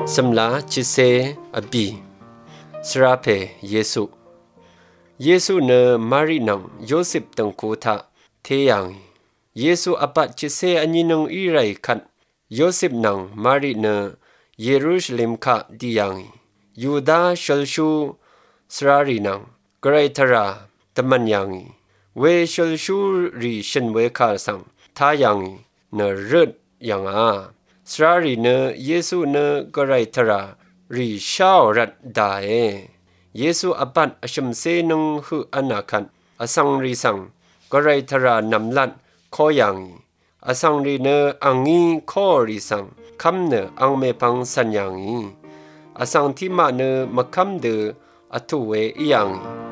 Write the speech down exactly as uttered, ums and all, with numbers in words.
สำลาจิเซอบีสราเพเยซูเยซูเนมารีนังโยเซฟตังโคทาเทยังเยซูอปัจจิเซอันยินงอีไรคันโยเซฟนังมารีเนเยรูชเลมคะดิยังยูดาชลชูสรารีนังกรายทราตมันยังเวชลชูรีชันเวคาสังทายังเนรดยังอาสรารีเนเยซูเนกรายทรารีชาวรัดดาเอเยซูอปันอชมเซนงหืออนาคันอสังรีสังกรายทรานำลันขอยังอสังรีเนอังงีขอรีสังคำเนอังเมปังสัญญังอสังทิมาเนมะคำเดออทุเวอียัง